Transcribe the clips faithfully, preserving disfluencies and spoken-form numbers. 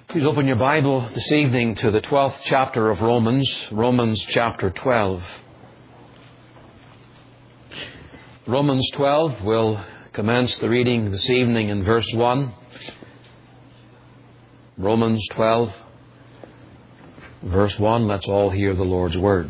Please open your Bible this evening to the twelfth chapter of Romans, Romans chapter twelve. Romans twelve, we'll commence the reading this evening in verse one. Romans twelve, verse one, let's all hear the Lord's word.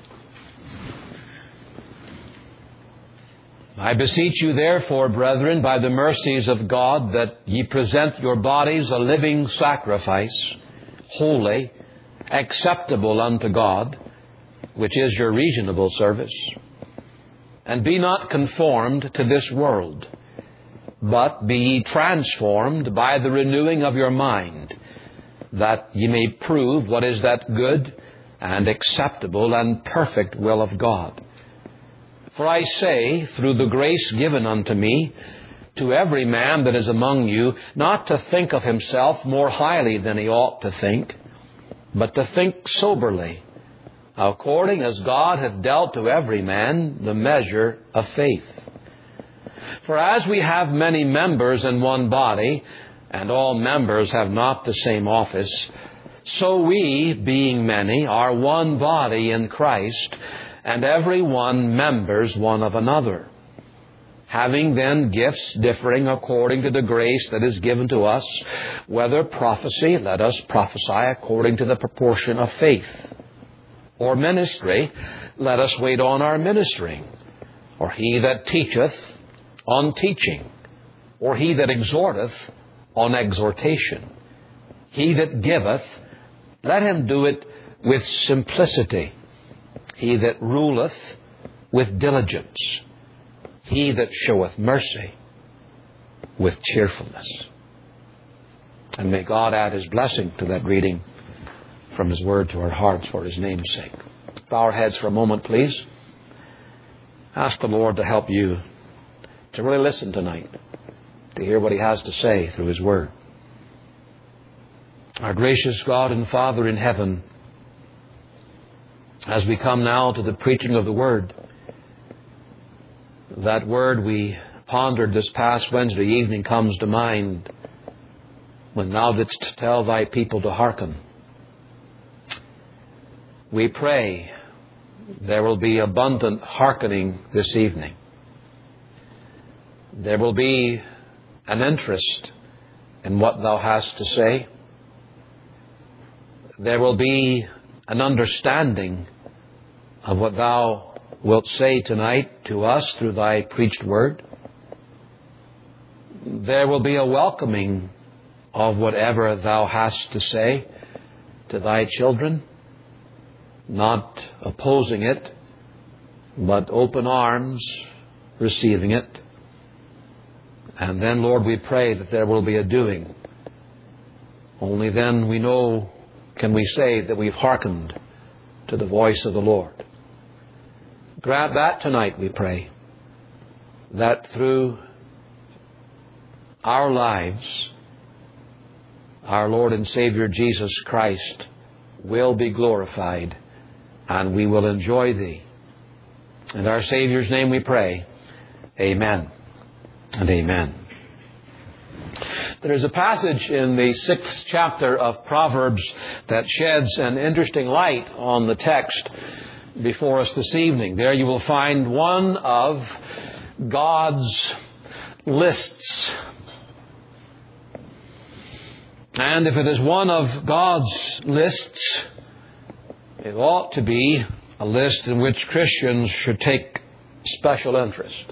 I beseech you therefore, brethren, by the mercies of God, that ye present your bodies a living sacrifice, holy, acceptable unto God, which is your reasonable service. And be not conformed to this world, but be ye transformed by the renewing of your mind, that ye may prove what is that good and acceptable and perfect will of God. For I say, through the grace given unto me, to every man that is among you, not to think of himself more highly than he ought to think, but to think soberly, according as God hath dealt to every man the measure of faith. For as we have many members in one body, and all members have not the same office, so we, being many, are one body in Christ, and every one members one of another. Having then gifts differing according to the grace that is given to us, whether prophecy, let us prophesy according to the proportion of faith. Or ministry, let us wait on our ministering. Or he that teacheth, on teaching. Or he that exhorteth, on exhortation. He that giveth, let him do it with simplicity. He that ruleth, with diligence. He that showeth mercy, with cheerfulness. And may God add His blessing to that reading from His Word to our hearts for His name's sake. Bow our heads for a moment, please. Ask the Lord to help you to really listen tonight, to hear what He has to say through His Word. Our gracious God and Father in heaven, as we come now to the preaching of the Word, that Word we pondered this past Wednesday evening comes to mind when Thou didst tell Thy people to hearken. We pray there will be abundant hearkening this evening. There will be an interest in what Thou hast to say. There will be an understanding of what Thou wilt say tonight to us through Thy preached Word. There will be a welcoming of whatever Thou hast to say to Thy children, not opposing it, but open arms receiving it. And then, Lord, we pray that there will be a doing. Only then we know, can we say that we've hearkened to the voice of the Lord. Grant that tonight, we pray, that through our lives, our Lord and Savior Jesus Christ will be glorified, and we will enjoy Thee. In our Savior's name we pray. Amen and amen. There is a passage in the sixth chapter of Proverbs that sheds an interesting light on the text before us this evening. There you will find one of God's lists. And if it is one of God's lists, it ought to be a list in which Christians should take special interest.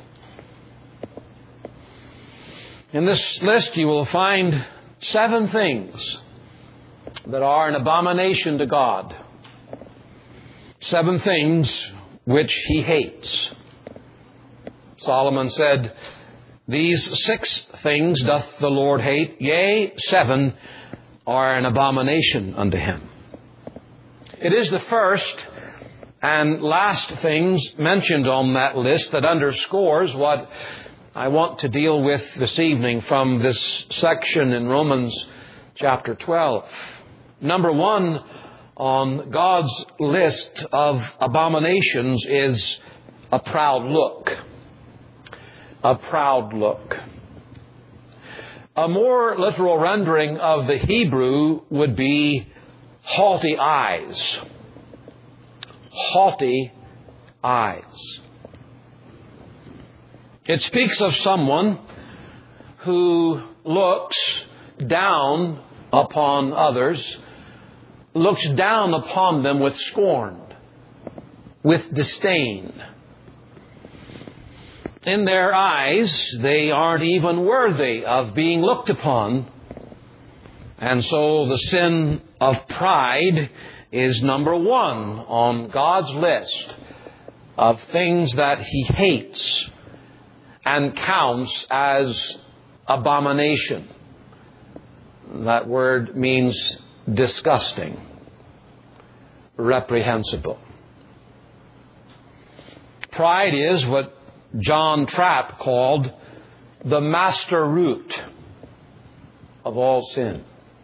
In this list you will find seven things that are an abomination to God. Seven things which He hates. Solomon said, "These six things doth the Lord hate, yea, seven are an abomination unto Him." It is the first and last things mentioned on that list that underscores what I want to deal with this evening from this section in Romans chapter twelve. Number one on God's list of abominations is a proud look. A proud look. A more literal rendering of the Hebrew would be haughty eyes. Haughty eyes. It speaks of someone who looks down upon others, looks down upon them with scorn, with disdain. In their eyes, they aren't even worthy of being looked upon. And so the sin of pride is number one on God's list of things that He hates and counts as abomination. That word means disgusting, reprehensible. Pride is what John Trapp called the master root of all sin.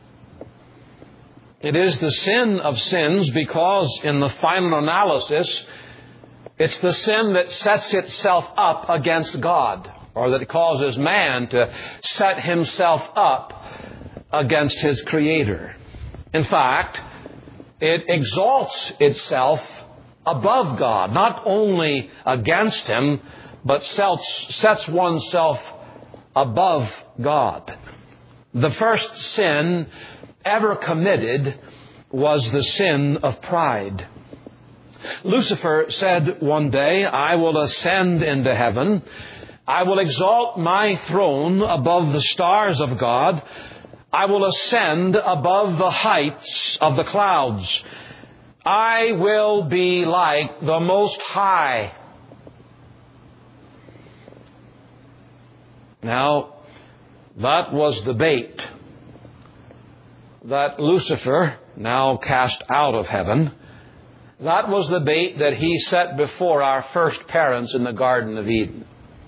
It is the sin of sins because in the final analysis, it's the sin that sets itself up against God, or that causes man to set himself up against his Creator. In fact, it exalts itself above God, not only against Him, but sets oneself above God. The first sin ever committed was the sin of pride. Lucifer said one day, "I will ascend into heaven. I will exalt my throne above the stars of God. I will ascend above the heights of the clouds. I will be like the Most High." Now, that was the bait that Lucifer, now cast out of heaven, that was the bait that he set before our first parents in the Garden of Eden.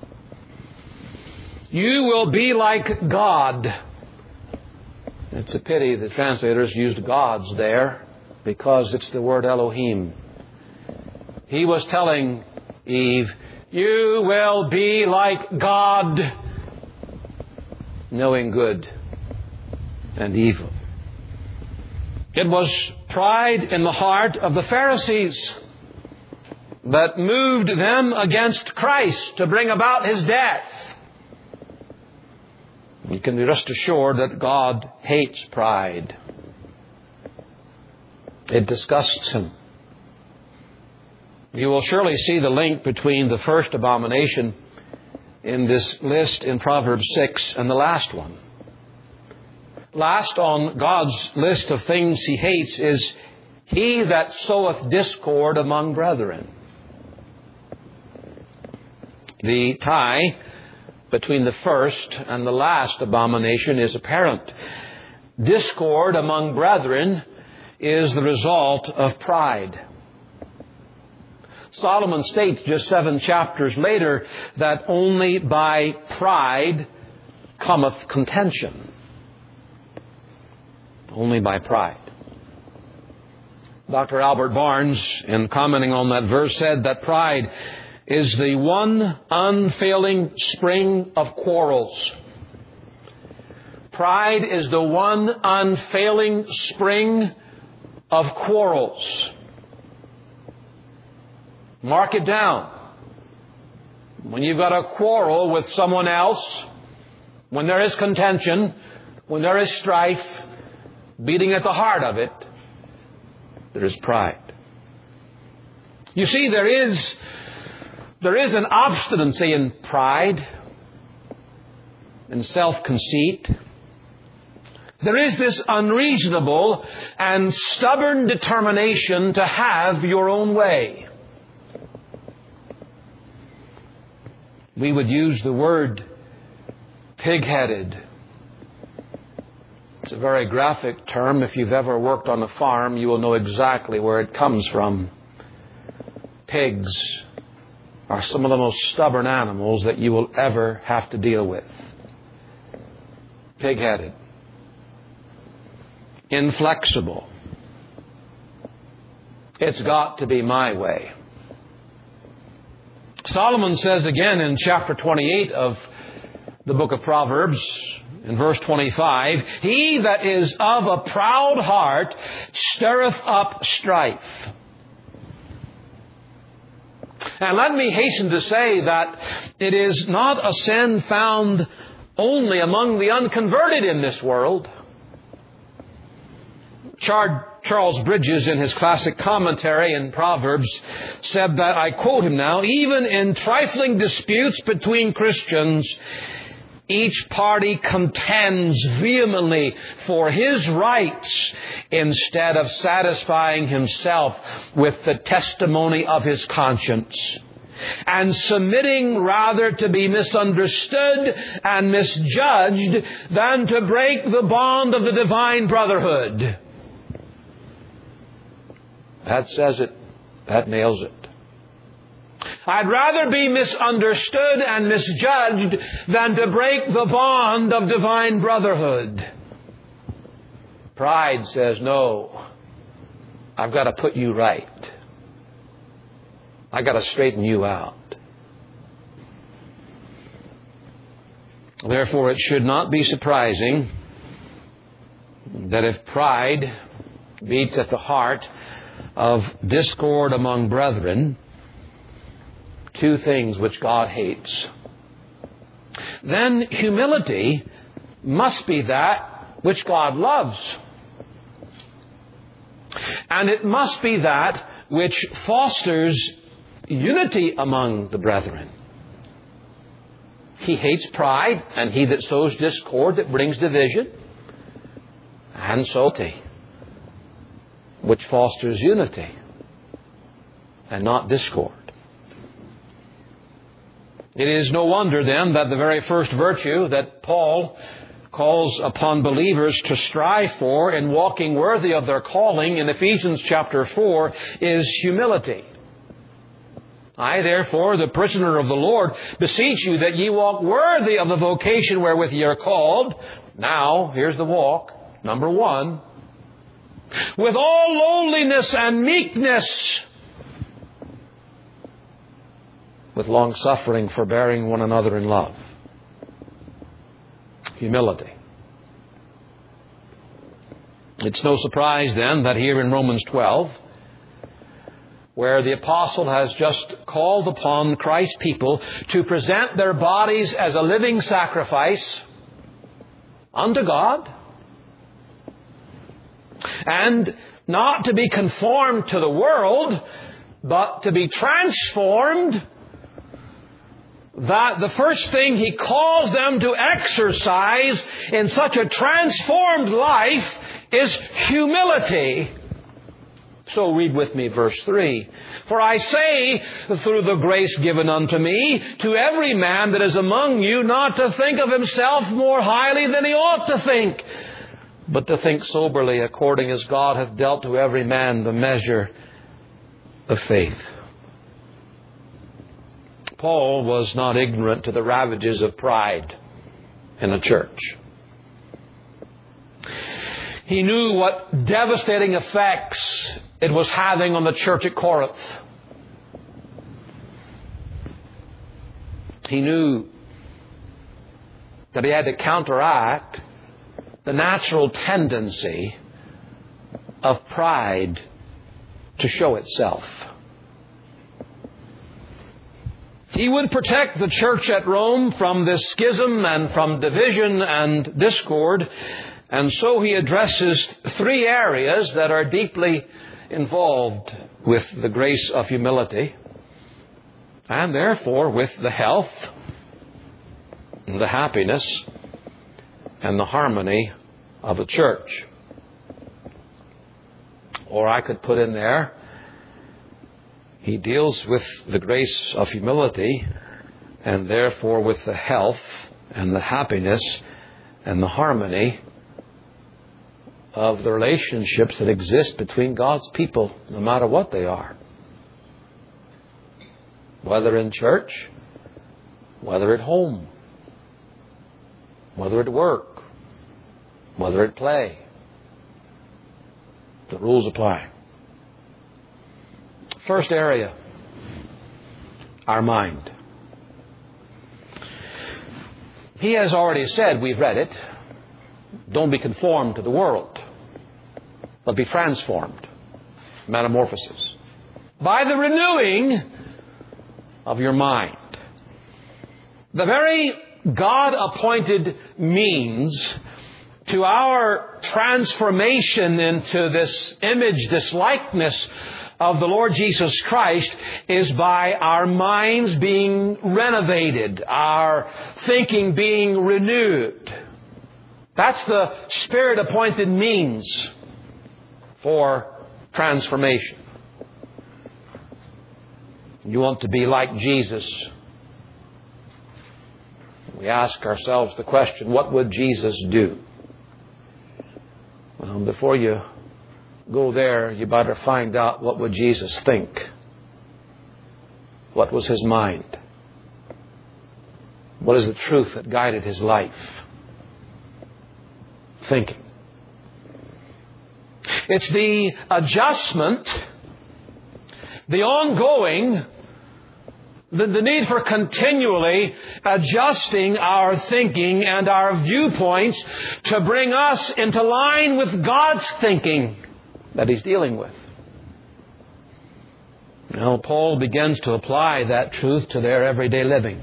You will be like God. It's a pity the translators used gods there, because it's the word Elohim. He was telling Eve, you will be like God, knowing good and evil. It was pride in the heart of the Pharisees that moved them against Christ to bring about His death. You can be rest assured that God hates pride. It disgusts Him. You will surely see the link between the first abomination in this list in Proverbs six and the last one. Last on God's list of things He hates is he that soweth discord among brethren. The tie between the first and the last abomination is apparent. Discord among brethren is the result of pride. Solomon states just seven chapters later that only by pride cometh contention. Only by pride. Doctor Albert Barnes, in commenting on that verse, said that pride is the one unfailing spring of quarrels. Pride is the one unfailing spring of quarrels. Mark it down. When you've got a quarrel with someone else, when there is contention, when there is strife, beating at the heart of it, there is pride. You see, there is, there is an obstinacy in pride, in self-conceit. There is this unreasonable and stubborn determination to have your own way. We would use the word pig-headed. It's a very graphic term. If you've ever worked on a farm, you will know exactly where it comes from. Pigs are some of the most stubborn animals that you will ever have to deal with. Pig-headed. Inflexible. It's got to be my way. Solomon says again in chapter twenty-eight of the book of Proverbs, In verse twenty-five, he that is of a proud heart stirreth up strife. And let me hasten to say that it is not a sin found only among the unconverted in this world. Charles Bridges, in his classic commentary in Proverbs, said that, I quote him now, even in trifling disputes between Christians, each party contends vehemently for his rights instead of satisfying himself with the testimony of his conscience, and submitting rather to be misunderstood and misjudged than to break the bond of the divine brotherhood. That says it. That nails it. I'd rather be misunderstood and misjudged than to break the bond of divine brotherhood. Pride says, no, I've got to put you right. I've got to straighten you out. Therefore, it should not be surprising that if pride beats at the heart of discord among brethren, two things which God hates, then humility must be that which God loves. And it must be that which fosters unity among the brethren. He hates pride, and he that sows discord that brings division. And so, which fosters unity and not discord. It is no wonder then that the very first virtue that Paul calls upon believers to strive for in walking worthy of their calling in Ephesians chapter four is humility. I, therefore, the prisoner of the Lord, beseech you that ye walk worthy of the vocation wherewith ye are called. Now, here's the walk. Number one. With all lowliness and meekness, with long-suffering, forbearing one another in love. Humility. It's no surprise, then, that here in Romans twelve, where the apostle has just called upon Christ's people to present their bodies as a living sacrifice unto God, and not to be conformed to the world, but to be transformed, that the first thing he calls them to exercise in such a transformed life is humility. So read with me verse three. For I say, through the grace given unto me, to every man that is among you, not to think of himself more highly than he ought to think, but to think soberly, according as God hath dealt to every man the measure of faith. Paul was not ignorant to the ravages of pride in the church. He knew what devastating effects it was having on the church at Corinth. He knew that he had to counteract the natural tendency of pride to show itself. He would protect the church at Rome from this schism and from division and discord. And so he addresses three areas that are deeply involved with the grace of humility, and therefore with the health, the happiness, and the harmony of a church. Or I could put in there, he deals with the grace of humility and therefore with the health and the happiness and the harmony of the relationships that exist between God's people, no matter what they are. Whether in church, whether at home, whether at work, whether at play. The rules apply. First area, our mind. He has already said, we've read it, Don't be conformed to the world, but be transformed. Metamorphosis. By the renewing of your mind. The very God-appointed means to our transformation into this image, this likeness of the Lord Jesus Christ is by our minds being renovated, our thinking being renewed. That's the Spirit-appointed means for transformation. You want to be like Jesus. We ask ourselves the question, what would Jesus do? Well, before you go there, you better find out what would Jesus think. What was His mind? What is the truth that guided His life? Thinking. It's the adjustment, the ongoing, the, the need for continually adjusting our thinking and our viewpoints to bring us into line with God's thinking that He's dealing with. Now, Paul begins to apply that truth to their everyday living.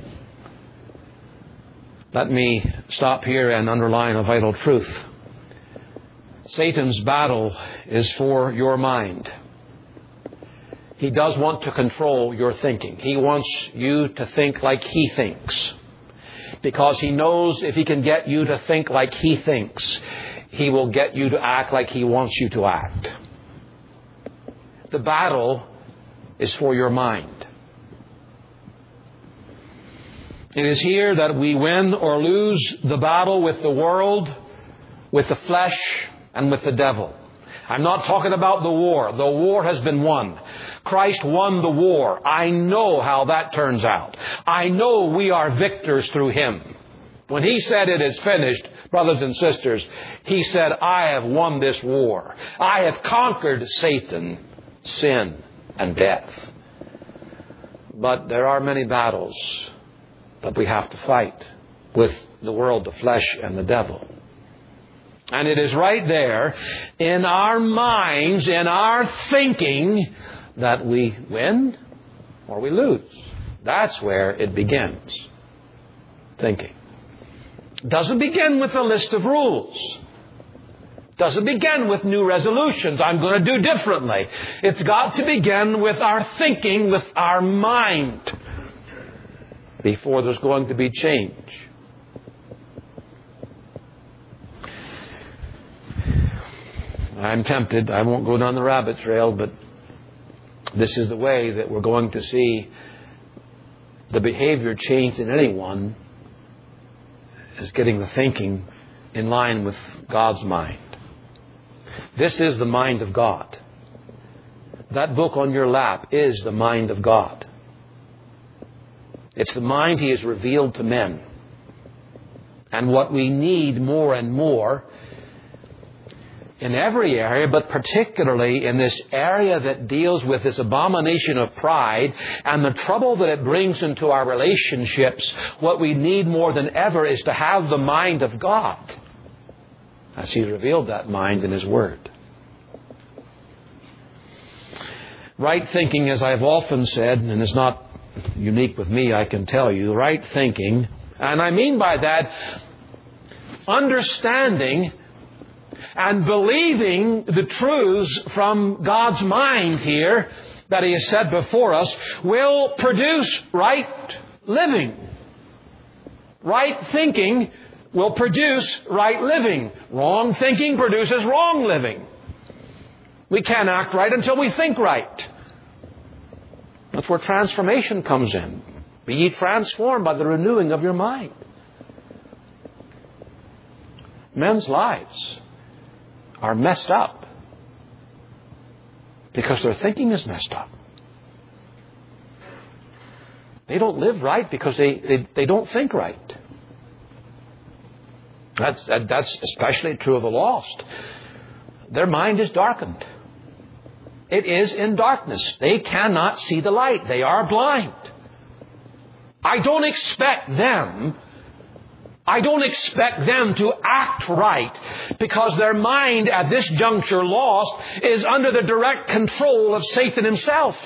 Let me stop here and underline a vital truth. Satan's battle is for your mind. He does want to control your thinking. He wants you to think like he thinks. Because he knows if he can get you to think like he thinks, he will get you to act like he wants you to act. The battle is for your mind. It is here that we win or lose the battle with the world, with the flesh, and with the devil. I'm not talking about the war. The war has been won. Christ won the war. I know how that turns out. I know we are victors through Him. When He said it is finished, brothers and sisters, He said, I have won this war. I have conquered Satan, sin, and death. But there are many battles that we have to fight with the world, the flesh, and the devil. And it is right there in our minds, in our thinking, that we win or we lose. That's where it begins. Thinking. It doesn't begin with a list of rules. It doesn't begin with new resolutions. I'm going to do differently. It's got to begin with our thinking, with our mind, before there's going to be change. I'm tempted, I won't go down the rabbit trail, but this is the way that we're going to see the behavior change in anyone, is getting the thinking in line with God's mind. This is the mind of God. That book on your lap is the mind of God. It's the mind He has revealed to men. And what we need more and more in every area, but particularly in this area that deals with this abomination of pride and the trouble that it brings into our relationships, what we need more than ever is to have the mind of God, as He revealed that mind in His Word. Right thinking, as I've often said, and it's not unique with me, I can tell you, right thinking, and I mean by that, understanding and believing the truths from God's mind here that He has set before us will produce right living. Right thinking will produce right living. Wrong thinking produces wrong living. We can't act right until we think right. That's where transformation comes in. Be ye transformed by the renewing of your mind. Men's lives are messed up because their thinking is messed up. They don't live right because they, they, they don't think right. That's, that, that's especially true of the lost. Their mind is darkened. It is in darkness. They cannot see the light. They are blind. I don't expect them I don't expect them to act right because their mind at this juncture lost is under the direct control of Satan himself.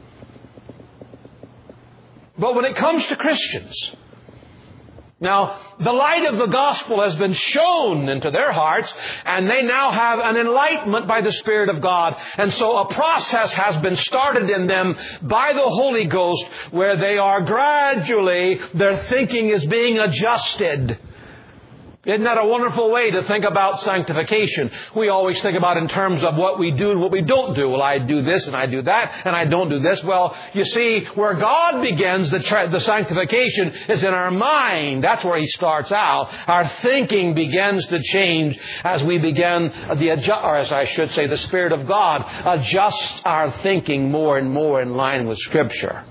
But when it comes to Christians, now, the light of the gospel has been shown into their hearts, and they now have an enlightenment by the Spirit of God. And so a process has been started in them by the Holy Ghost where they are gradually, their thinking is being adjusted. Isn't that a wonderful way to think about sanctification? We always think about in terms of what we do and what we don't do. Well, I do this and I do that and I don't do this. Well, you see, where God begins the, tra- the sanctification is in our mind. That's where He starts out. Our thinking begins to change as we begin, the adju- or as I should say, the Spirit of God adjusts our thinking more and more in line with Scripture.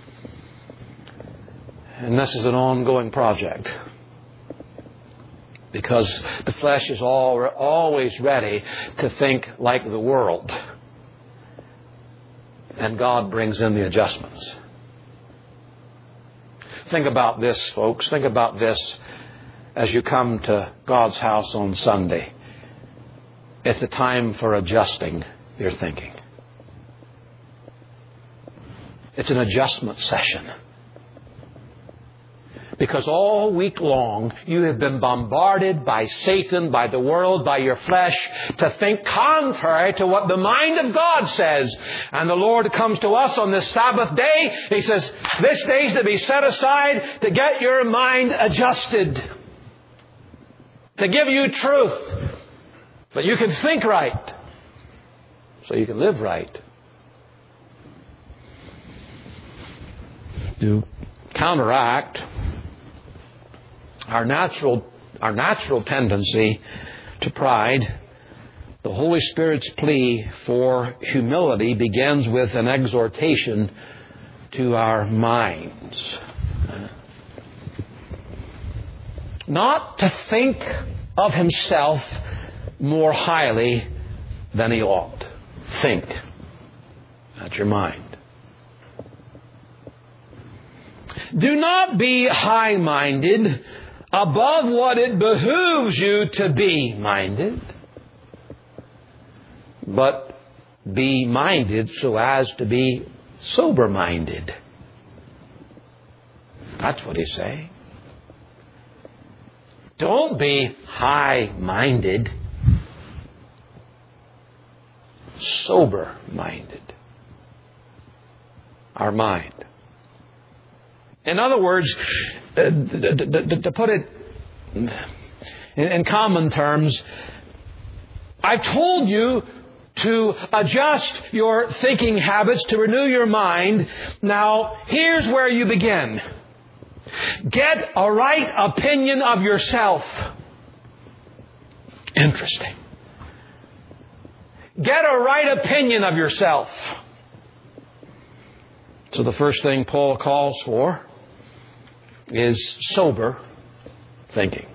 And this is an ongoing project. Because the flesh is all, always ready to think like the world. And God brings in the adjustments. Think about this, folks. Think about this as you come to God's house on Sunday. It's a time for adjusting your thinking. It's an adjustment session. Because all week long you have been bombarded by Satan, by the world, by your flesh to think contrary to what the mind of God says. And the Lord comes to us on this Sabbath day. He says, this day is to be set aside to get your mind adjusted. To give you truth. But you can think right. So you can live right. To counteract Our natural, our natural tendency to pride, the Holy Spirit's plea for humility begins with an exhortation to our minds. Not to think of himself more highly than he ought. Think. That's your mind. Do not be high-minded above what it behooves you to be minded, but be minded so as to be sober-minded. That's what he's saying. Don't be high-minded, sober-minded. Our mind. In other words, to put it in common terms, I've told you to adjust your thinking habits, to renew your mind. Now, here's where you begin. Get a right opinion of yourself. Interesting. Get a right opinion of yourself. So the first thing Paul calls for is sober thinking.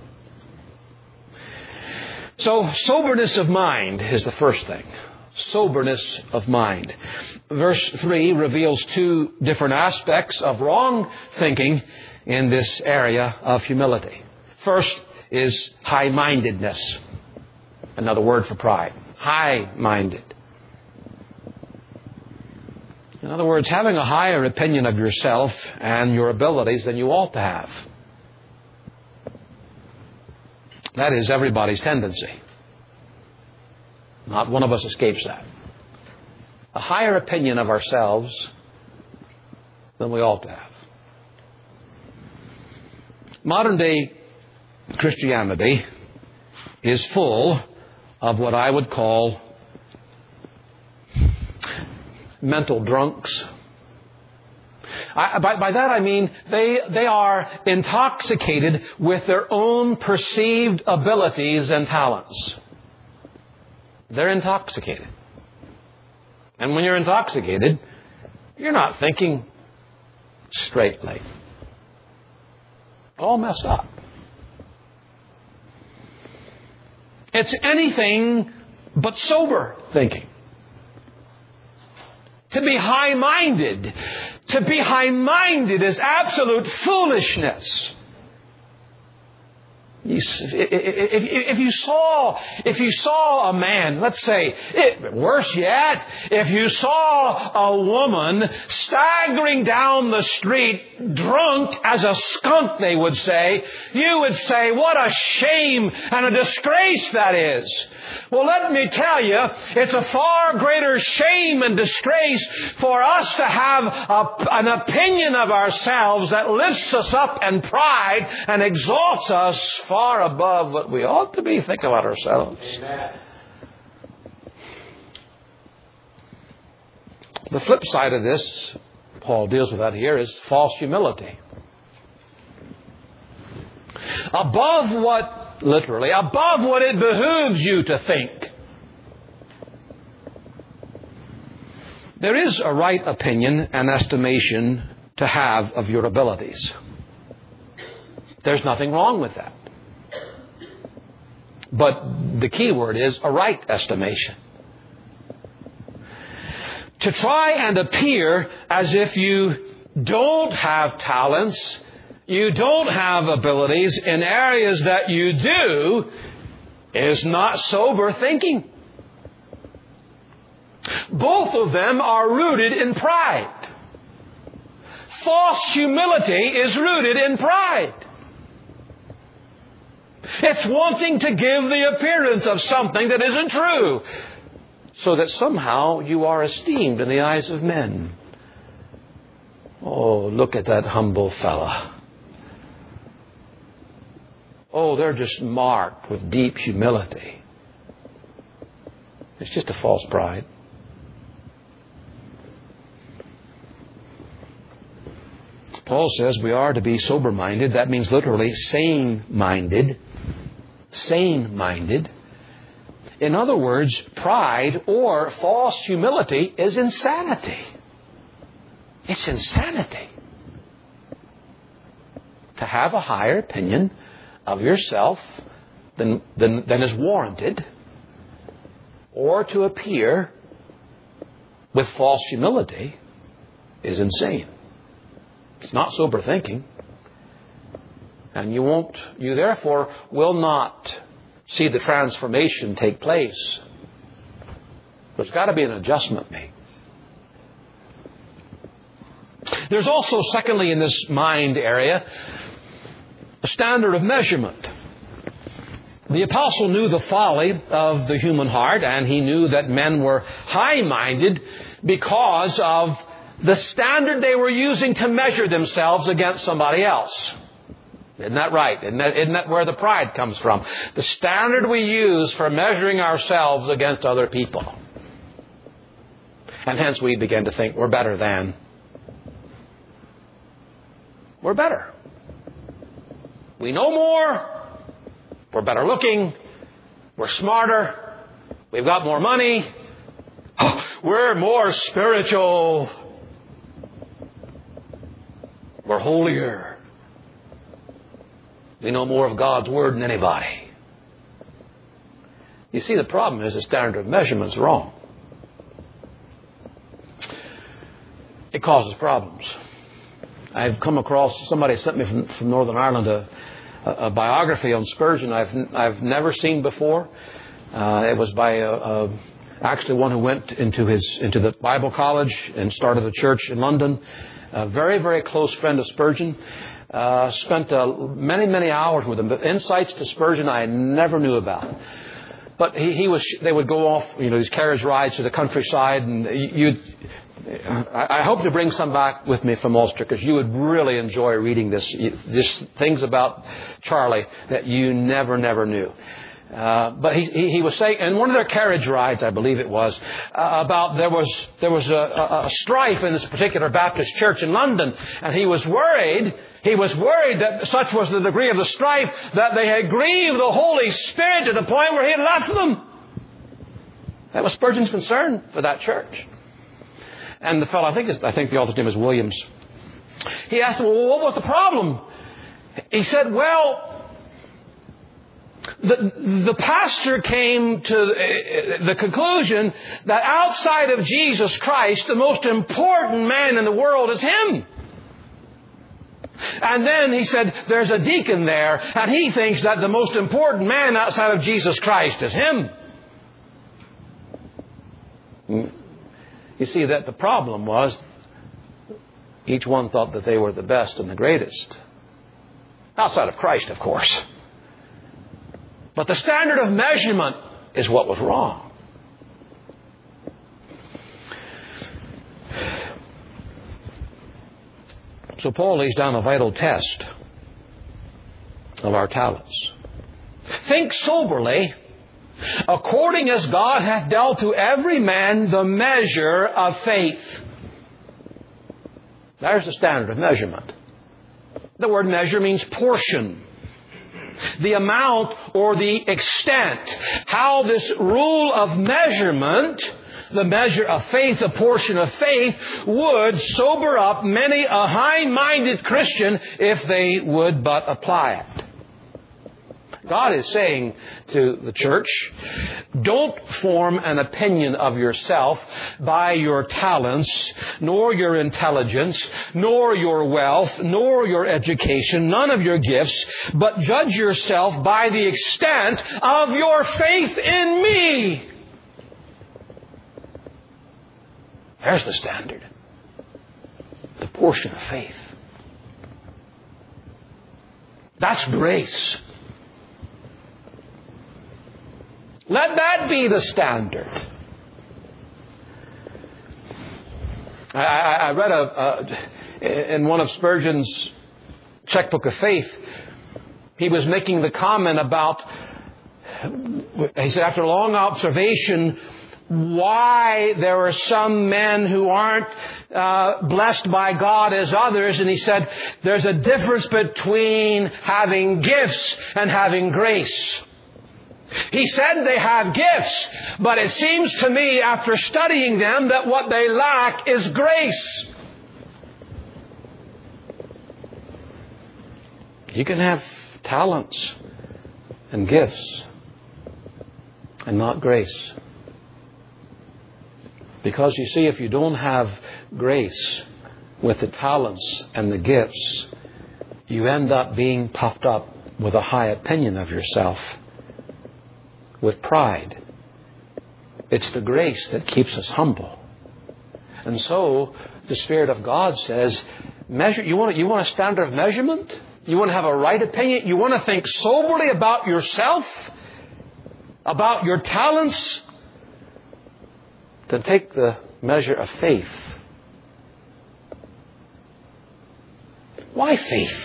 So soberness of mind is the first thing. Soberness of mind. Verse three reveals two different aspects of wrong thinking in this area of humility. First is high-mindedness. Another word for pride. High-minded. In other words, having a higher opinion of yourself and your abilities than you ought to have. That is everybody's tendency. Not one of us escapes that. A higher opinion of ourselves than we ought to have. Modern day Christianity is full of what I would call mental drunks. I, by, by that I mean they, they are intoxicated with their own perceived abilities and talents. They're intoxicated. And when you're intoxicated, you're not thinking straightly. All messed up. It's anything but sober thinking. To be high-minded. To be high-minded is absolute foolishness. If you saw, if you saw a man, let's say, worse yet, if you saw a woman staggering down the street, drunk as a skunk, they would say, you would say, what a shame and a disgrace that is. Well, let me tell you, it's a far greater shame and disgrace for us to have a, an opinion of ourselves that lifts us up in pride and exalts us far above what we ought to be thinking about ourselves. Amen. The flip side of this, Paul deals with that here, is false humility. Above what, literally, above what it behooves you to think. There is a right opinion and estimation to have of your abilities. There's nothing wrong with that. But the key word is a right estimation. To try and appear as if you don't have talents, you don't have abilities in areas that you do, is not sober thinking. Both of them are rooted in pride. False humility is rooted in pride. It's wanting to give the appearance of something that isn't true, so that somehow you are esteemed in the eyes of men. Oh, look at that humble fella. Oh, they're just marked with deep humility. It's just a false pride. Paul says we are to be sober-minded. That means literally sane-minded. Sane-minded. In other words, pride or false humility is insanity. It's insanity. To have a higher opinion of yourself than, than, than is warranted, or to appear with false humility, is insane. It's not sober thinking. And you won't, you therefore will not see the transformation take place. There's got to be an adjustment made. There's also, secondly, in this mind area, a standard of measurement. The apostle knew the folly of the human heart, and he knew that men were high-minded because of the standard they were using to measure themselves against somebody else. Isn't that right? Isn't that, isn't that where the pride comes from? The standard we use for measuring ourselves against other people. And hence we begin to think we're better than. We're better. We know more. We're better looking. We're smarter. We've got more money. We're more spiritual. We're holier. We know more of God's Word than anybody. You see, the problem is the standard of measurement's wrong. It causes problems. I've come across, somebody sent me from, from Northern Ireland a, a, a biography on Spurgeon I've I've never seen before. Uh, it was by a, a, actually one who went into his into the Bible college and started a church in London. A very, very close friend of Spurgeon. Uh, spent uh, many, many hours with him. But insights to Spurgeon I never knew about. But he, he was. They would go off, you know, these carriage rides to the countryside, and you'd. I, I hope to bring some back with me from Ulster, because you would really enjoy reading this. Just things about Charlie that you never, never knew. Uh, but he, he, he was saying, in one of their carriage rides, I believe it was, uh, about there was there was a, a, a strife in this particular Baptist church in London, and he was worried. He was worried that such was the degree of the strife that they had grieved the Holy Spirit to the point where He had left them. That was Spurgeon's concern for that church. And the fellow, I think, is, I think the author's name is Williams. He asked him, well, what was the problem? He said, well, The, the pastor came to the conclusion that outside of Jesus Christ, the most important man in the world is him. And then he said, there's a deacon there, and he thinks that the most important man outside of Jesus Christ is him. You see, that the problem was each one thought that they were the best and the greatest. Outside of Christ, of course. But the standard of measurement is what was wrong. So Paul lays down a vital test of our talents. Think soberly, according as God hath dealt to every man the measure of faith. There's the standard of measurement. The word measure means portion. The amount or the extent. How this rule of measurement, the measure of faith, the portion of faith, would sober up many a high-minded Christian if they would but apply it. God is saying to the church, don't form an opinion of yourself by your talents, nor your intelligence, nor your wealth, nor your education, none of your gifts, but judge yourself by the extent of your faith in me. There's the standard. The portion of faith. That's grace. Let that be the standard. I, I, I read a, a, in one of Spurgeon's Checkbook of Faith, he was making the comment about, he said, after long observation, why there are some men who aren't uh, blessed by God as others. And he said, there's a difference between having gifts and having grace. He said they have gifts, but it seems to me after studying them that what they lack is grace. You can have talents and gifts and not grace. Because you see, if you don't have grace with the talents and the gifts, you end up being puffed up with a high opinion of yourself. With pride. It's the grace that keeps us humble. And so, the Spirit of God says, measure, you want, you want a standard of measurement? You want to have a right opinion? You want to think soberly about yourself? About your talents? Then take the measure of faith. Why faith?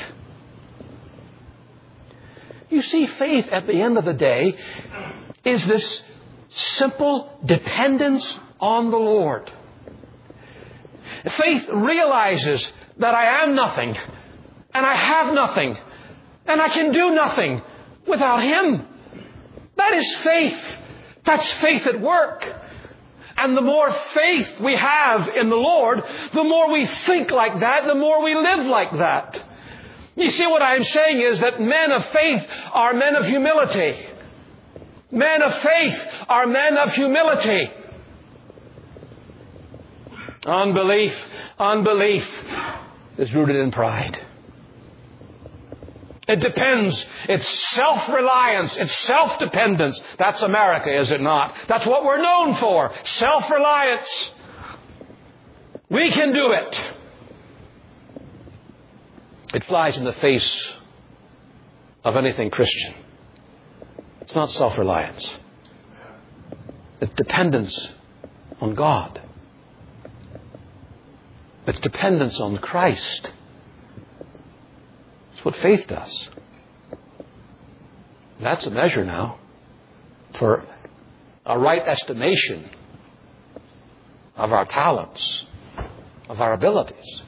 You see, faith at the end of the day is this simple dependence on the Lord. Faith realizes that I am nothing, and I have nothing, and I can do nothing without Him. That is faith. That's faith at work. And the more faith we have in the Lord, the more we think like that, the more we live like that. You see, what I'm saying is that men of faith are men of humility. Men of faith are men of humility. Unbelief, unbelief is rooted in pride. It depends. It's self-reliance. It's self-dependence. That's America, is it not? That's what we're known for. Self-reliance. We can do it. It flies in the face of anything Christian. It's not self-reliance. It's dependence on God. It's dependence on Christ. That's what faith does. That's a measure now for a right estimation of our talents, of our abilities.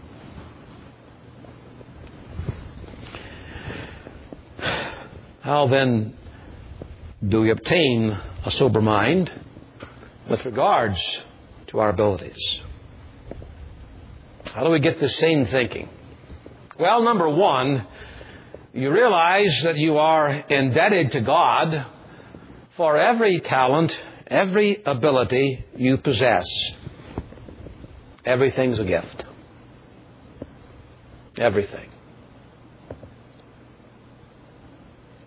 How then do we obtain a sober mind with regards to our abilities? How do we get this sane thinking? Well, number one, you realize that you are indebted to God for every talent, every ability you possess. Everything's a gift. Everything.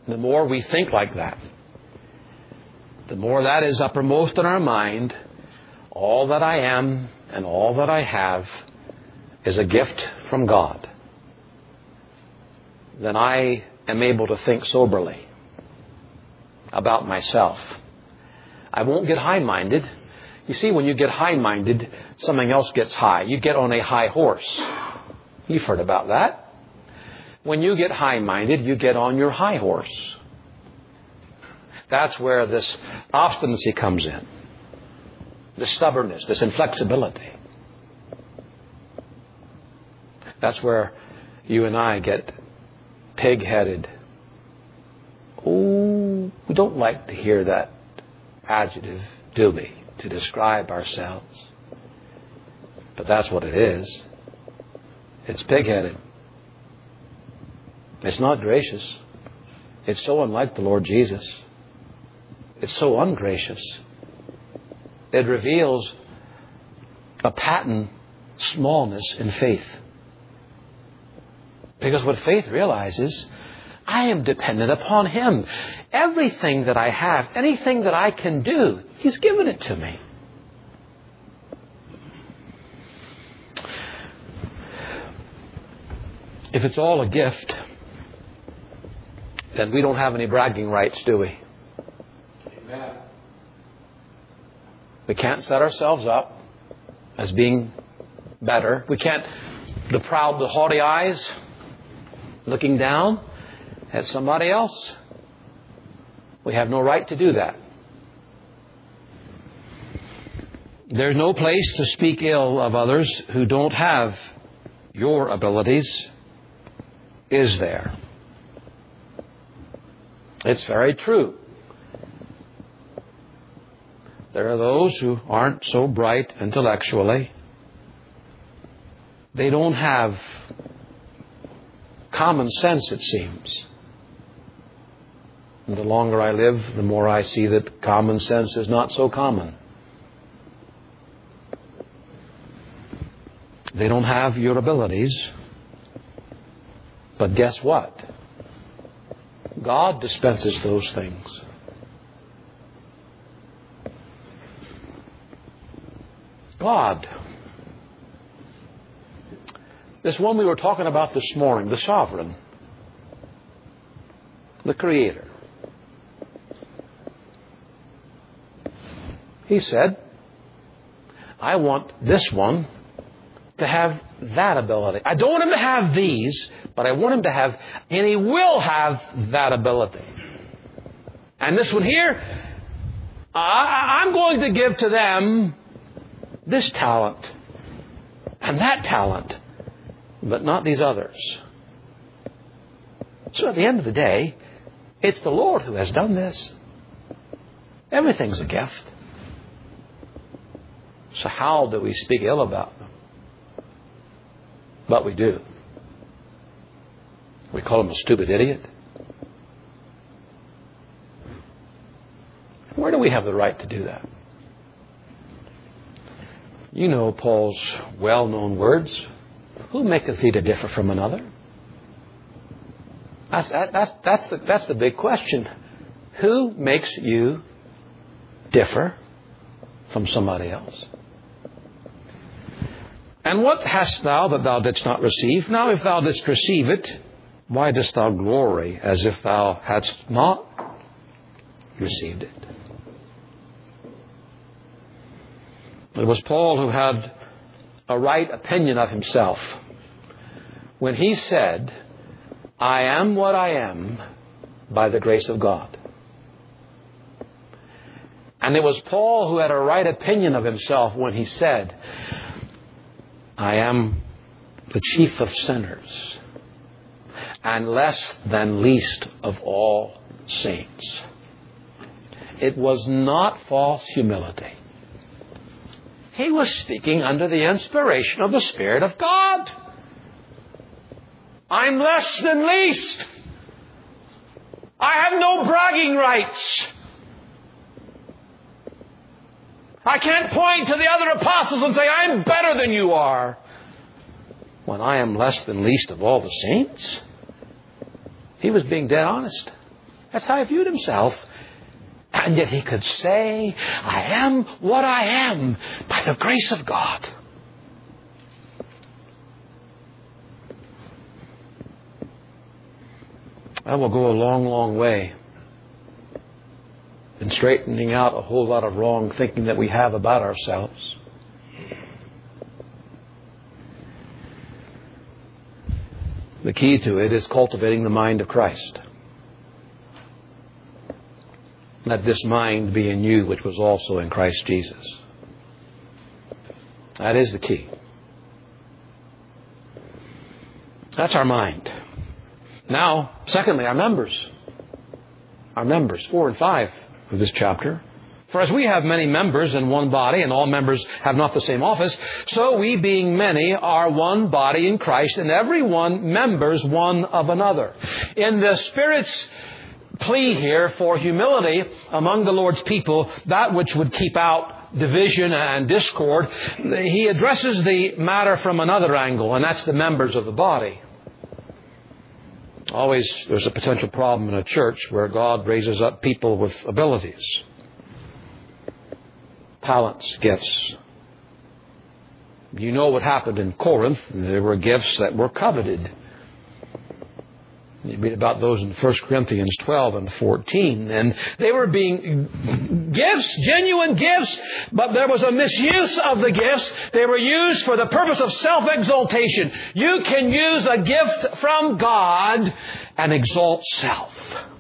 the more we think like that, the more that is uppermost in our mind, all that I am and all that I have is a gift from God, then I am able to think soberly about myself. I won't get high-minded. You see, when you get high-minded, something else gets high. You get on a high horse. You've heard about that. When you get high-minded, you get on your high horse. That's where this obstinacy comes in. This stubbornness, this inflexibility. That's where you and I get pig-headed. Oh, we don't like to hear that adjective, do we, to describe ourselves. But that's what it is. It's pig-headed. It's not gracious. It's so unlike the Lord Jesus. It's so ungracious. It reveals a patent smallness in faith. Because what faith realizes, I am dependent upon Him. Everything that I have, anything that I can do, He's given it to me. If it's all a gift, then we don't have any bragging rights, do we? Amen. We can't set ourselves up as being better. We can't, the proud, the haughty eyes, looking down at somebody else. We have no right to do that. There's no place to speak ill of others who don't have your abilities, is there? It's very true. There are those who aren't so bright intellectually. They don't have common sense, it seems. And the longer I live, the more I see that common sense is not so common. They don't have your abilities. But guess what? God dispenses those things. God. This one we were talking about this morning, the sovereign, the creator. He said, I want this one to have that ability. I don't want him to have these, but I want him to have, and he will have that ability. And this one here, I, I'm going to give to them this talent and that talent, but not these others. So at the end of the day, it's the Lord who has done this. Everything's a gift. So how do we speak ill about them? But we do. We call him a stupid idiot. Where do we have the right to do that? You know Paul's well-known words. Who maketh thee to differ from another? That's, that, that's, that's, the, that's the big question. Who makes you differ from somebody else? And what hast thou that thou didst not receive? Now if thou didst receive it, why dost thou glory as if thou hadst not received it? It was Paul who had a right opinion of himself when he said, I am what I am by the grace of God. And it was Paul who had a right opinion of himself when he said, I am the chief of sinners and less than least of all saints. It was not false humility. He was speaking under the inspiration of the Spirit of God. I'm less than least. I have no bragging rights. I can't point to the other apostles and say, I'm better than you are, when I am less than least of all the saints. He was being dead honest. That's how he viewed himself. And yet he could say, I am what I am by the grace of God. That will go a long, long way in straightening out a whole lot of wrong thinking that we have about ourselves. The key to it is cultivating the mind of Christ. Let this mind be in you, which was also in Christ Jesus. That is the key. That's our mind. Now, secondly, our members. Our members, four and five of this chapter. For as we have many members in one body, and all members have not the same office, so we being many are one body in Christ, and every one members one of another. In the Spirit's plea here for humility among the Lord's people, that which would keep out division and discord, he addresses the matter from another angle, and that's the members of the body. Always there's a potential problem in a church where God raises up people with abilities, talents, gifts. You know what happened in Corinth. There were gifts that were coveted. You read about those in First Corinthians twelve and fourteen. And they were being gifts, genuine gifts, but there was a misuse of the gifts. They were used for the purpose of self-exaltation. You can use a gift from God and exalt self.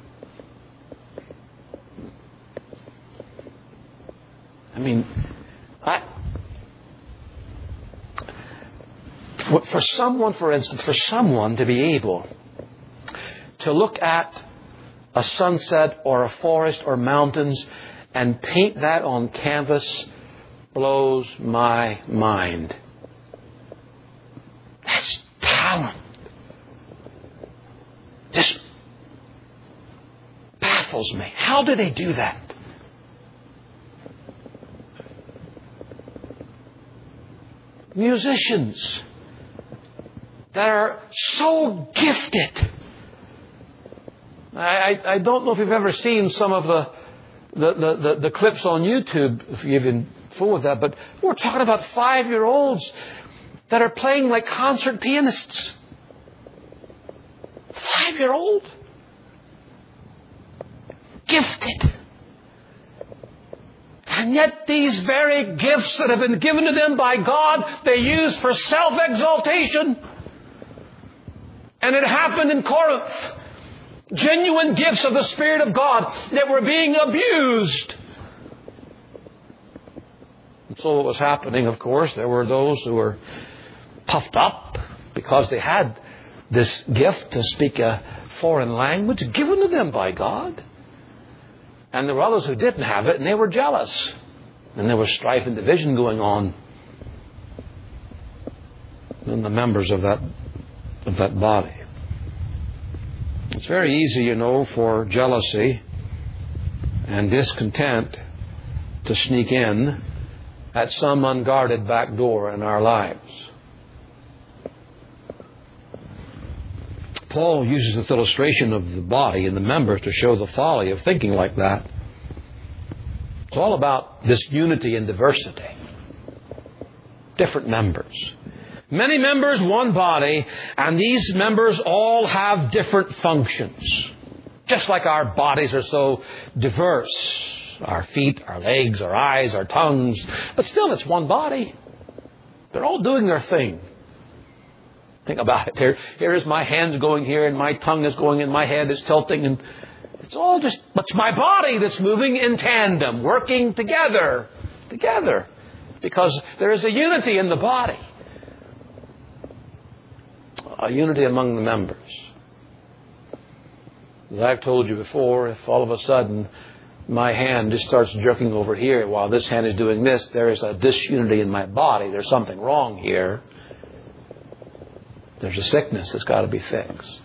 I mean, I, for someone, for instance, for someone to be able to look at a sunset or a forest or mountains and paint that on canvas blows my mind. That's talent. Just baffles me. How do they do that? Musicians that are so gifted. I, I don't know if you've ever seen some of the the, the, the the clips on YouTube, if you've been full with that, but we're talking about five-year-olds that are playing like concert pianists. Five-year-old. Gifted. And yet these very gifts that have been given to them by God, they use for self-exaltation. And it happened in Corinth. Genuine gifts of the Spirit of God that were being abused. And so what was happening, of course, there were those who were puffed up because they had this gift to speak a foreign language given to them by God. And there were others who didn't have it, and they were jealous. And there was strife and division going on in the members of that of that body. It's very easy, you know, for jealousy and discontent to sneak in at some unguarded back door in our lives. Paul uses this illustration of the body and the members to show the folly of thinking like that. It's all about this unity and diversity. Different members. Many members, one body, and these members all have different functions. Just like our bodies are so diverse. Our feet, our legs, our eyes, our tongues. But still, it's one body. They're all doing their thing. Think about it. Here, here is my hand going here, and my tongue is going, and my head is tilting, and it's all just, but it's my body that's moving in tandem, working together, together, because there is a unity in the body, a unity among the members. As I've told you before, if all of a sudden my hand just starts jerking over here while this hand is doing this, there is a disunity in my body. There's something wrong here. There's a sickness that's got to be fixed.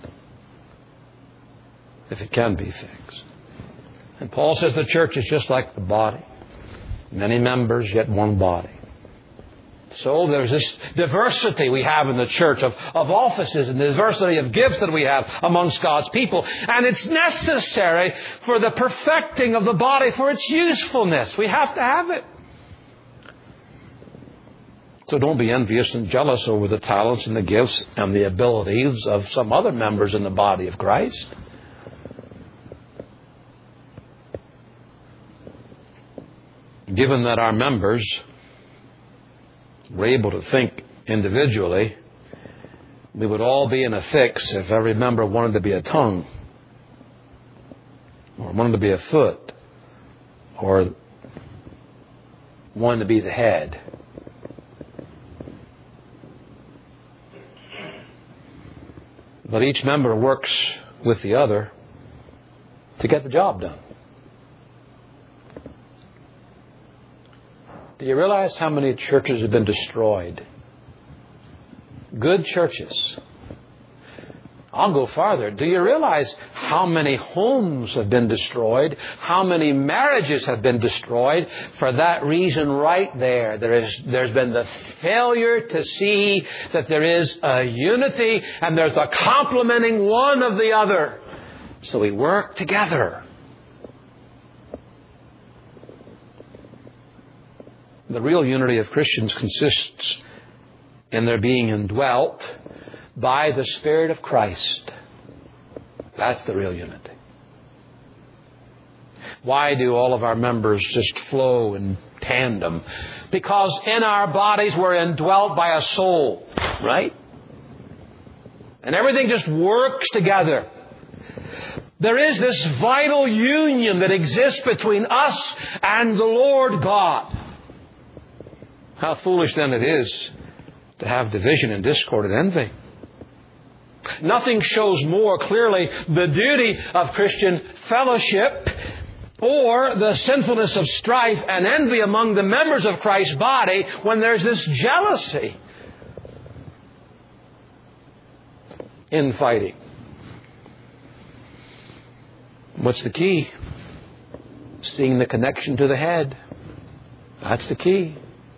If it can be fixed. And Paul says the church is just like the body. Many members, yet one body. So there's this diversity we have in the church of, of offices and the diversity of gifts that we have amongst God's people. And it's necessary for the perfecting of the body, for its usefulness. We have to have it. So don't be envious and jealous over the talents and the gifts and the abilities of some other members in the body of Christ. Given that our members were able to think individually, we would all be in a fix if every member wanted to be a tongue, or wanted to be a foot, or wanted to be the head. But each member works with the other to get the job done. Do you realize how many churches have been destroyed? Good churches. I'll go farther. Do you realize how many homes have been destroyed? How many marriages have been destroyed? For that reason right there, there is, there's been the failure to see that there is a unity and there's a complementing one of the other. So we work together. The real unity of Christians consists in their being indwelt by the Spirit of Christ. That's the real unity. Why do all of our members just flow in tandem? Because in our bodies we're indwelt by a soul, right? And everything just works together. There is this vital union that exists between us and the Lord God. How foolish then it is to have division and discord and envy. Nothing shows more clearly the duty of Christian fellowship or the sinfulness of strife and envy among the members of Christ's body when there's this jealousy, infighting. What's the key? Seeing the connection to the head. That's the key.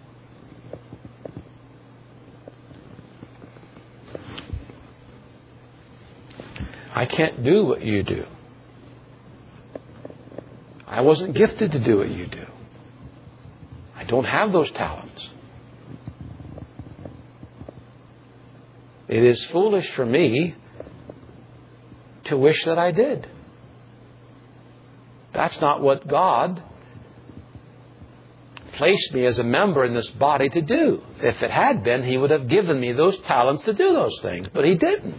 I can't do what you do. I wasn't gifted to do what you do. I don't have those talents. It is foolish for me to wish that I did. That's not what God placed me as a member in this body to do. If it had been, He would have given me those talents to do those things. But He didn't.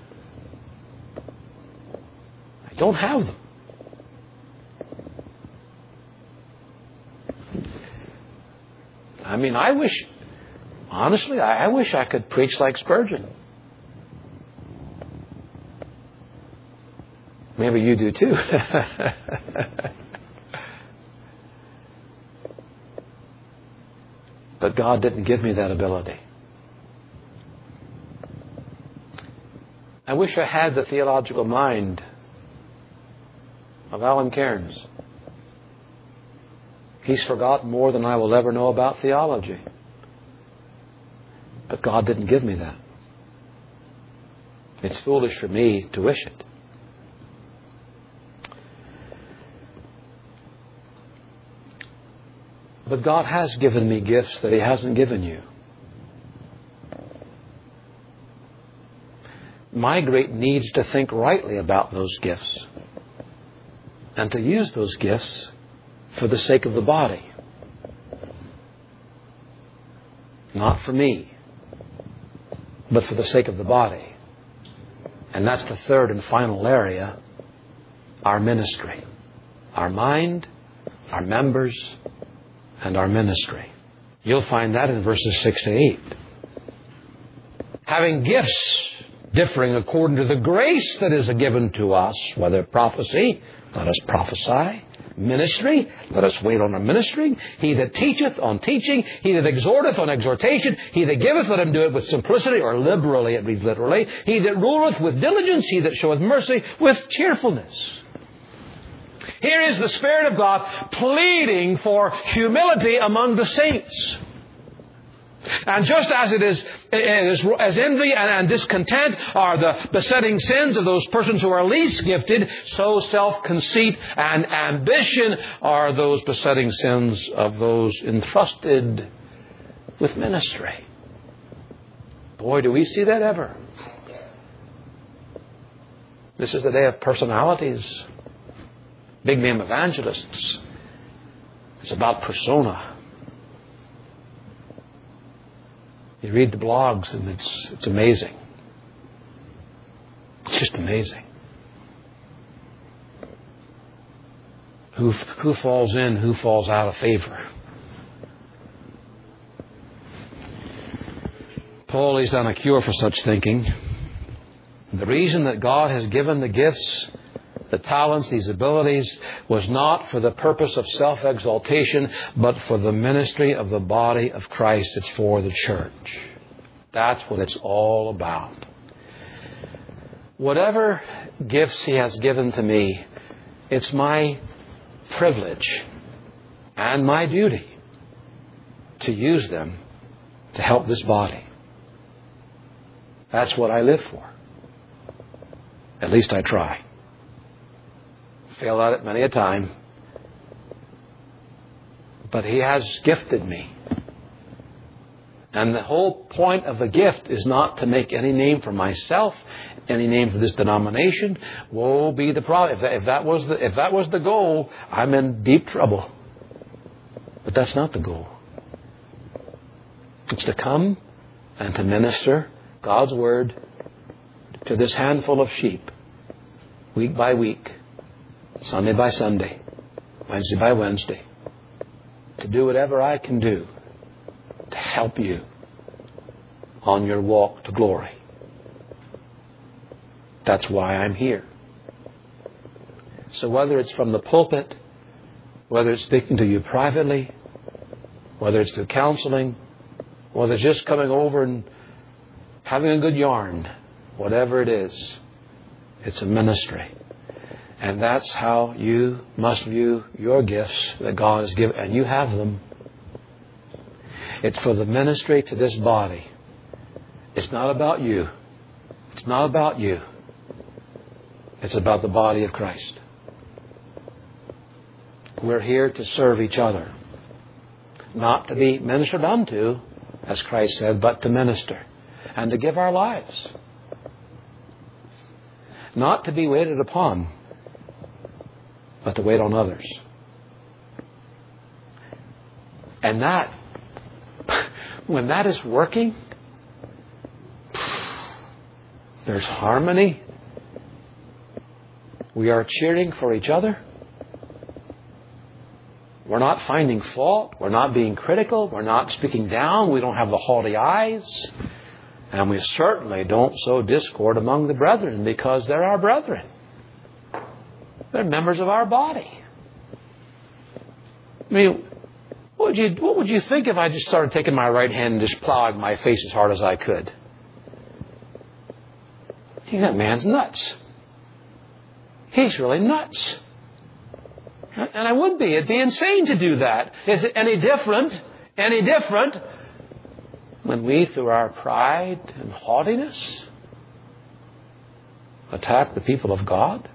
I don't have them. I mean, I wish, honestly, I wish I could preach like Spurgeon. Maybe you do too. But God didn't give me that ability. I wish I had the theological mind of Alan Cairns. He's forgotten more than I will ever know about theology. But God didn't give me that. It's foolish for me to wish it. But God has given me gifts that He hasn't given you. My great need is to think rightly about those gifts and to use those gifts for the sake of the body. Not for me, but for the sake of the body. And that's the third and final area, our ministry. Our mind, our members, and our ministry. You'll find that in verses six to eight. Having gifts differing according to the grace that is given to us, whether prophecy, let us prophesy. Ministry, let us wait on our ministering. He that teacheth on teaching. He that exhorteth on exhortation. He that giveth, let him do it with simplicity, or liberally, it reads literally. He that ruleth with diligence. He that showeth mercy with cheerfulness. Here is the Spirit of God pleading for humility among the saints. And just as it is, it is as envy and, and discontent are the besetting sins of those persons who are least gifted, so self-conceit and ambition are those besetting sins of those entrusted with ministry. Boy, do we see that ever. This is the day of personalities. Big name evangelists. It's about persona. You read the blogs and it's it's amazing. It's just amazing. Who who falls in, who falls out of favor. Paul lays down a cure for such thinking. The reason that God has given the gifts, the talents, these abilities, was not for the purpose of self-exaltation, but for the ministry of the body of Christ. It's for the church. That's what it's all about. Whatever gifts He has given to me, it's my privilege and my duty to use them to help this body. That's what I live for. At least I try. Failed at it many a time. But He has gifted me. And the whole point of a gift is not to make any name for myself, any name for this denomination. Woe be the problem. If that, if that was the, if that was the goal, I'm in deep trouble. But that's not the goal. It's to come and to minister God's Word to this handful of sheep, week by week, Sunday by Sunday, Wednesday by Wednesday, to do whatever I can do to help you on your walk to glory. That's why I'm here. So whether it's from the pulpit, whether it's speaking to you privately, whether it's through counseling, whether it's just coming over and having a good yarn, whatever it is, it's a ministry. And that's how you must view your gifts that God has given. And you have them. It's for the ministry to this body. It's not about you. It's not about you. It's about the body of Christ. We're here to serve each other. Not to be ministered unto, as Christ said, but to minister. And to give our lives. Not to be waited upon, but to wait on others. And that, when that is working, there's harmony. We are cheering for each other. We're not finding fault. We're not being critical. We're not speaking down. We don't have the haughty eyes. And we certainly don't sow discord among the brethren, because they're our brethren. They're members of our body. I mean, what would you, what would you think if I just started taking my right hand and just plowing my face as hard as I could? You think that man's nuts. He's really nuts. And I would be. It'd be insane to do that. Is it any different, any different when we, through our pride and haughtiness, attack the people of God?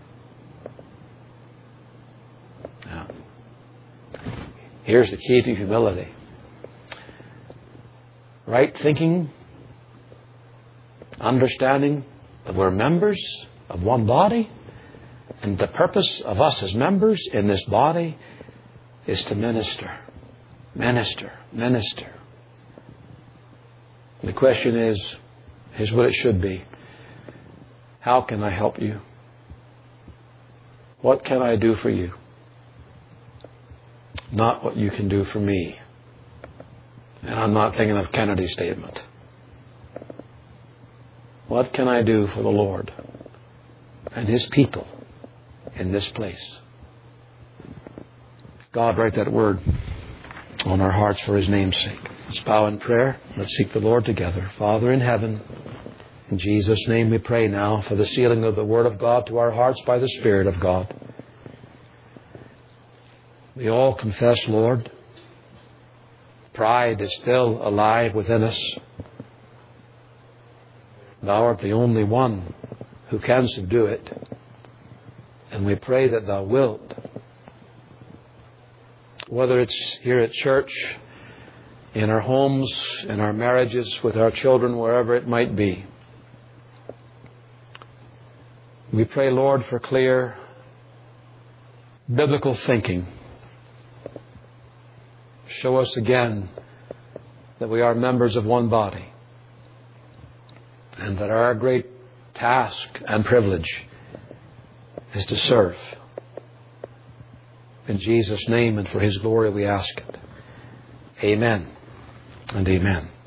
Now, here's the key to humility. Right thinking, understanding that we're members of one body, and the purpose of us as members in this body is to minister. Minister. Minister. The question is, here's what it should be. How can I help you? What can I do for you? Not what you can do for me. And I'm not thinking of Kennedy's statement. What can I do for the Lord and His people in this place? God, write that word on our hearts for His name's sake. Let's bow in prayer. Let's seek the Lord together. Father in heaven, in Jesus' name we pray now for the sealing of the Word of God to our hearts by the Spirit of God. We all confess, Lord, pride is still alive within us, Thou art the only one who can subdue it. And we pray that Thou wilt. Whether it's here at church, in our homes, in our marriages, with our children, wherever it might be. We pray, Lord, for clear biblical thinking. Show us again that we are members of one body, and that our great task and privilege is to serve. In Jesus' name and for His glory we ask it. Amen and amen.